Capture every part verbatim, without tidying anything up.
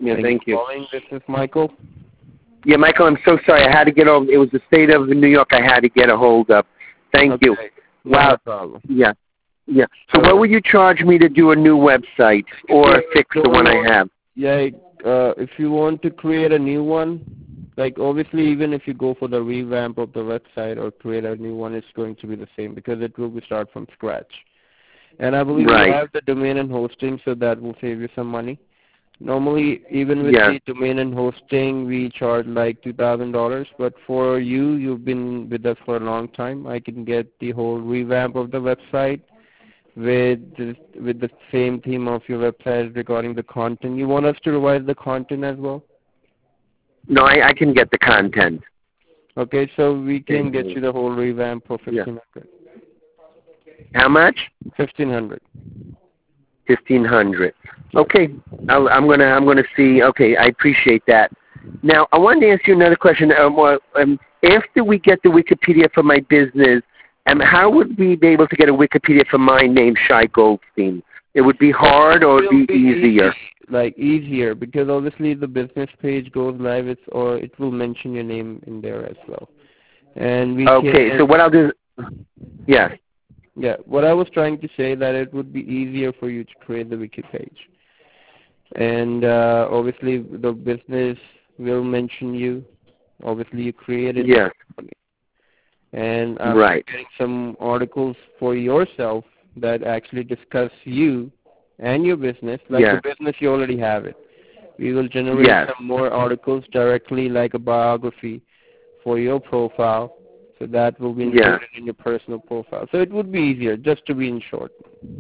Yeah, thank, thank you. Calling. This is Michael. Yeah, Michael, I'm so sorry. I had to get over. It was the state of New York I had to get a hold of. Thank okay. you. No wow. problem. Yeah. Yeah. So All what right. would you charge me to do a new website or yeah, fix the one I have? Yeah, uh, if you want to create a new one, like obviously even if you go for the revamp of the website or create a new one, it's going to be the same because it will be start from scratch. And I believe right. you have the domain and hosting, so that will save you some money. Normally, even with yeah. the domain and hosting, we charge like two thousand dollars. But for you, you've been with us for a long time. I can get the whole revamp of the website with the, with the same theme of your website regarding the content. You want us to revise the content as well? No, I, I can get the content. Okay, so we can get you the whole revamp for fifteen hundred. How much? Fifteen hundred. Fifteen hundred. Okay, I'll, I'm gonna I'm gonna see. Okay, I appreciate that. Now I wanted to ask you another question. Um, um, after we get the Wikipedia for my business, um, how would we be able to get a Wikipedia for my name, Shai Goldstein? It would be hard or it would be, be easier? Easy, like easier, because obviously the business page goes live, it's, or it will mention your name in there as well. And we okay, can, so what I'll do, yeah. Yeah, what I was trying to say that it would be easier for you to create the wiki page. And uh, obviously the business will mention you. Obviously you created yeah. it. And I'm right. getting some articles for yourself that actually discuss you and your business. Like yeah. the business, you already have it. We will generate yes. some more articles directly, like a biography for your profile. So that will be included yeah. in your personal profile. So it would be easier, just to be in short.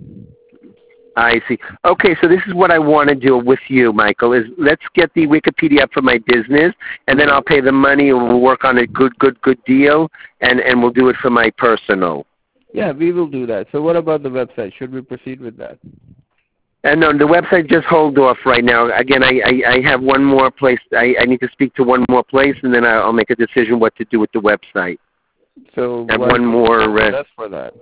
I see. Okay, so this is what I want to do with you, Michael, is let's get the Wikipedia up for my business, and then I'll pay the money, and we'll work on a good, good, good deal, and, and we'll do it for my personal. Yeah, we will do that. So what about the website? Should we proceed with that? And no, the website just hold off right now. Again, I, I, I have one more place. I, I need to speak to one more place, and then I'll make a decision what to do with the website. So I have why one more. Uh, that's for that.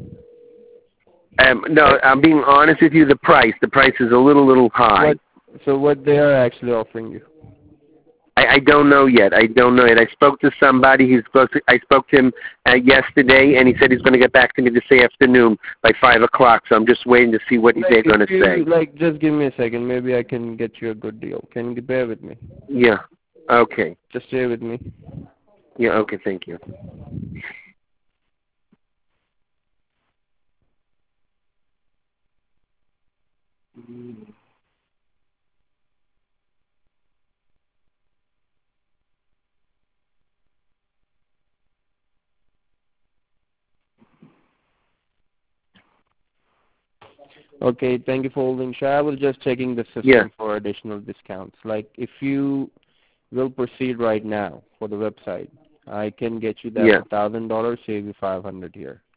Um, no, I'm being honest with you. The price, the price is a little, little high. What, so what they are actually offering you? I, I don't know yet. I don't know yet. I spoke to somebody. He's supposed to, I spoke to him uh, yesterday, and he said he's going to get back to me this afternoon by five o'clock. So I'm just waiting to see what like they're going to say. Like, just give me a second. Maybe I can get you a good deal. Can you bear with me? Yeah. Okay. Just stay with me. Yeah. Okay. Thank you. Okay, thank you for holding. Shai, I was just checking the system yeah. for additional discounts. Like, if you will proceed right now for the website, I can get you that yeah. one thousand dollars, save you five hundred dollars here.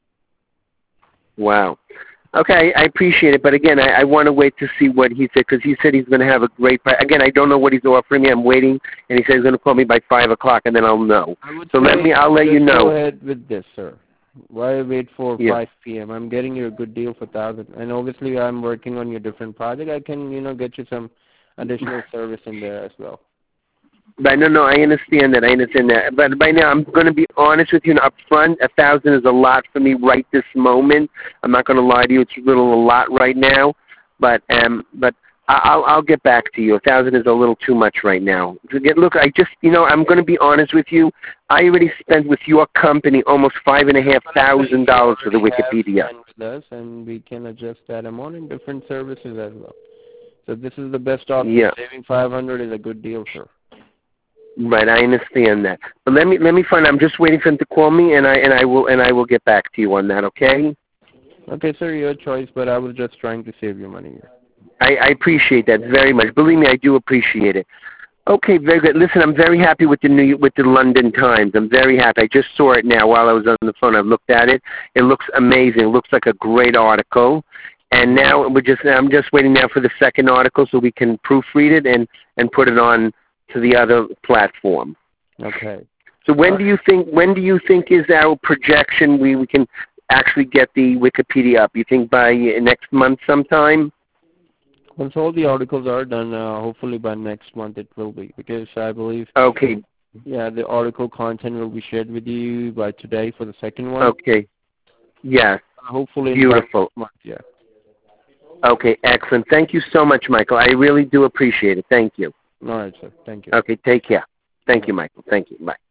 Wow. Okay, I appreciate it, but again, I, I want to wait to see what he said, because he said he's going to have a great price. Again, I don't know what he's offering me. I'm waiting, and he said he's going to call me by five o'clock, and then I'll know. So let me, I'll let you know. Go ahead with this, sir. Why wait for yeah. five p m? I'm getting you a good deal for one thousand dollars, and obviously I'm working on your different project. I can, you know, get you some additional service in there as well. But no, no, I understand that. I understand that. But by now, I'm going to be honest with you. Up front, a thousand is a lot for me right this moment. I'm not going to lie to you; it's a little a lot right now. But um, but I'll I'll get back to you. A thousand is a little too much right now. Look, I just you know I'm going to be honest with you. I already spent with your company almost five and a half thousand dollars for the Wikipedia. With us, and we can adjust that amount in different services as well. So this is the best option. Yeah. Saving five hundred is a good deal, sir. Right, I understand that. But let me let me find. I'm just waiting for him to call me, and I and I will and I will get back to you on that. Okay. Okay, sir, your choice. But I was just trying to save you money here. I, I appreciate that very much. Believe me, I do appreciate it. Okay, very good. Listen, I'm very happy with the New with the London Times. I'm very happy. I just saw it now while I was on the phone. I looked at it. It looks amazing. It looks like a great article. And now we're just I'm just waiting now for the second article so we can proofread it and and put it on to the other platform. Okay. So when do you think when do you think is our projection we, we can actually get the Wikipedia up? You think by next month sometime? Once all the articles are done, uh, hopefully by next month it will be, because I believe, Okay. yeah, the article content will be shared with you by today for the second one. Okay. Yes. Uh, hopefully Beautiful. in next month, yeah. Okay, excellent. Thank you so much, Michael. I really do appreciate it. Thank you. All right, sir. Thank you. Okay, take care. Thank you, Michael. Thank you. Bye.